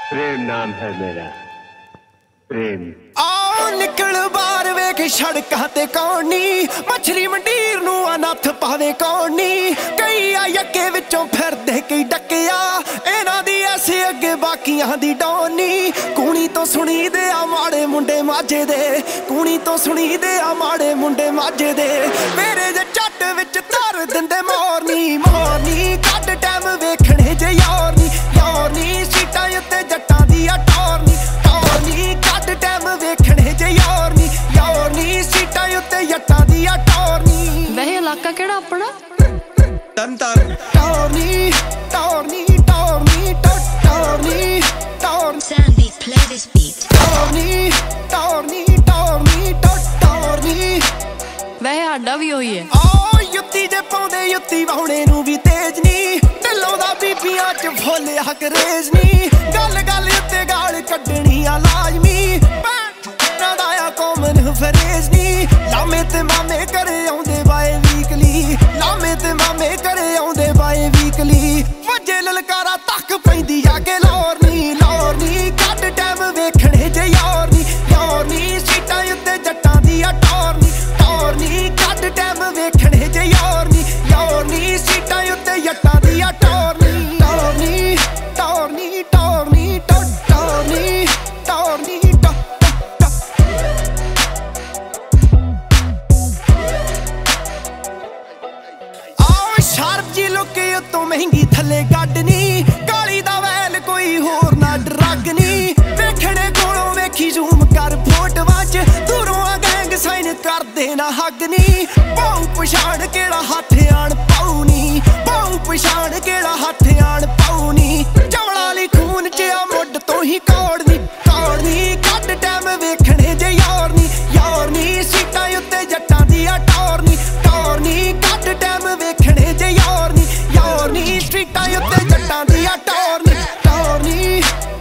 प्रेम नाम है मेरा प्रेम। आओ निकल बाहर वेख सड़कां ते कौन नी मछली मंडीर नूं अनथ पावे कौन नी कई अगे विचों फिरदे कई डकिया इन्हां दी ऐसे अगे बाकियां दी डौनी कूणी तो सुनी दे आ माड़े मुंडे माझे दे कूणी तो सुनी दे आ माड़े मुंडे माझे दे मेरे जे झट विच धर दिंदे मोरनी कट टाइम वेखणे जे यार नी सीटां उत्ते जट्टां दी आ टोरनी कट टाइम वेखणे जे यार नी सीटां उत्ते जट्टां दी आ टोरनी। वह इलाका केड़ा अपना तंतर टोरनी टोरनी टोरनी टोरनी टोरनी Sandy, play this beat. टोरनी टोरनी टोरनी टोरनी वह आडा भी होई है। ओ युत्ती जे पाउंदे युत्ती वाहुणे नूं भी तेज नी ढिल्लों दा बीबियां च फुल हकरेज नी गल गल उत्ते गाल कड्डणी आ लाजमी भैणां दा आ कॉमन फरेज नी लामे ते मामे घरे आउंदे बाए वीकली लामे ते मामे घरे आउंदे बाए वीकली वजे ललकारा तक पैंदी जाके लौरनी कट टाइम वेखणे जे यार नी सीटां उत्ते जट्टां दी आ टोरनी कट टाइम वेखणे जे यार नी सीटां उत्ते जट्टां दी आ टोरनी टोरनी टोरनी टोरनी टोरनी आओ शार्प जी लुके उत्तों महंगी थले गड्डनी काली दा वैल कोई होर ना डरगनी वेखणे कोलों वेखी जूम कर फोटोआं च दूरों आ गैंग साइन कर देना हगनी पाऊ पछाण केड़ा हत्थ आण पाऊनी पाऊ पछाण केड़ा हत्थ आण पाऊनी चवला ली खून च आ मुੱਢ ਤੋਂ ही कौड़नी कट टाइम वेखणे जे यार नी सीटां उत्ते जट्टां दी आ टोरनी कट टाइम वेखणे जे यार नी सीटां उत्ते जट्टां दी आ टोरनी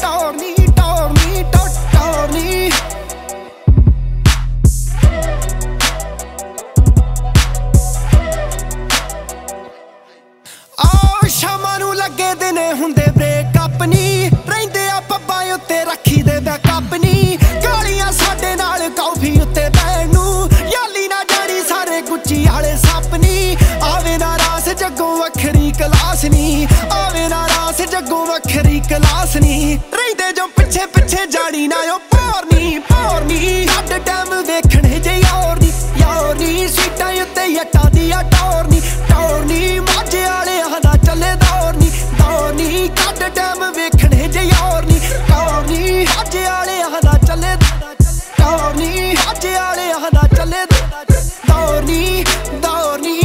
आओ शामां नूं लगे दिने हुंदे ब्रेकअप नी रहिंदे आ पब्बां उत्ते रखी दे बैकअप नी गालियां साडे नाल कॉफी उत्ते बैण नूं याली ना जानी सारे गुच्ची आले सप नी आवे ना रास जग्गों वखरी क्लास नी आवे ना रास जग्गों वखरी क्लास नी रहिंदे जो पिछे पिछे जानी ना ओ पोरनी कट टाइम वेखणे जे यार नी सीटां उत्ते जट्टां दी आ टोरनी माझे आले आंदा चले दौरनी कट टाइम वेखणे जे यार नी माझे आले आंदा चले माझे आले आंदा चले दौरनी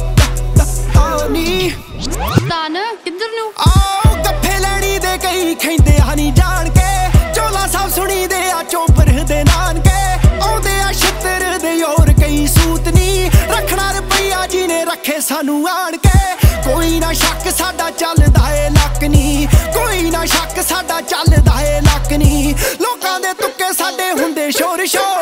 तान किधर नू आओ गप्फे लैनी दे कई खैंदे हनी जान के चोला सब सुनी दे आ चोपर दे नानके आउंदे आ छत्तर दे और कई सूतनी रखना रुपया जी ने रखे सानू आन के कोई ना शक साडा चलदा ए लक नी कोई ना शक साडा चलदा ए लक नी लोकां दे तुक्के साडे हुंदे शोर